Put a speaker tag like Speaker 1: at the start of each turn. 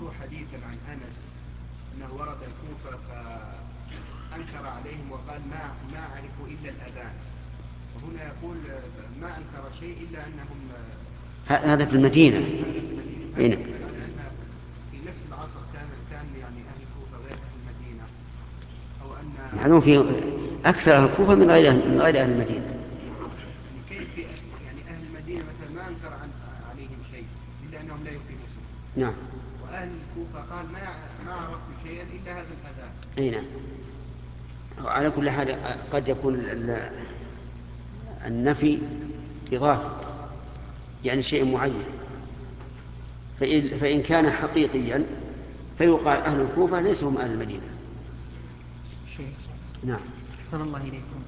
Speaker 1: ذكروا حديثا عن أنس أنه ورد الكوفة فأنكر عليهم وقال ما عرفوا إلا الأذان، وهنا يقول ما أنكر شيء إلا أنهم
Speaker 2: هذا في المدينة.
Speaker 1: هنا في نفس العصر كان يعني أهل الكوفة غير أهل المدينة، أو أن
Speaker 2: يعني في أكثر أهل الكوفة من غير أهل المدينة.
Speaker 1: كيف يعني أهل المدينة مثلا ما أنكر عليهم شيء إلا أنهم لا يقيمون الصلاة.
Speaker 2: نعم.
Speaker 1: وأهل الكوفة قال ما عرفوا شيئا إلا هذا الأذان.
Speaker 2: أي نعم. على كل حال قد يكون النفي إضافي، يعني شيء معين، فإن كان حقيقيا فيقال أهل الكوفة ليسوا هم أهل المدينة.
Speaker 3: شيخ
Speaker 2: نعم.
Speaker 3: أحسن الله إليكم.